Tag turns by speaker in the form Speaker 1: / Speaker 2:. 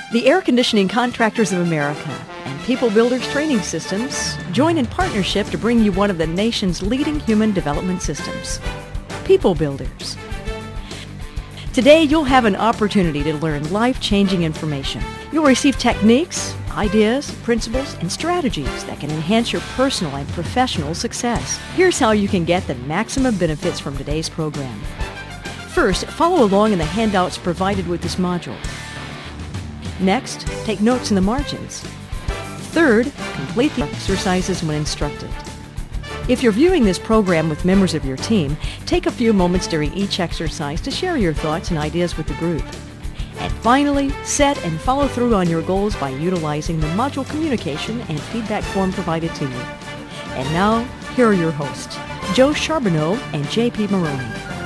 Speaker 1: The Air Conditioning Contractors of America and People Builders Training Systems join in partnership to bring you one of the nation's leading human development systems, People Builders. Today, you'll have an opportunity to learn life-changing information. You'll receive techniques, ideas, principles, and strategies that can enhance your personal and professional success. Here's how you can get the maximum benefits from today's program. First, follow along in the handouts provided with this module. Next, take notes in the margins. Third, complete the exercises when instructed. If you're viewing this program with members of your team, take a few moments during each exercise to share your thoughts and ideas with the group. And finally, set and follow through on your goals by utilizing the module communication and feedback form provided to you. And now, here are your hosts, Joe Charbonneau and J.P. Maroney.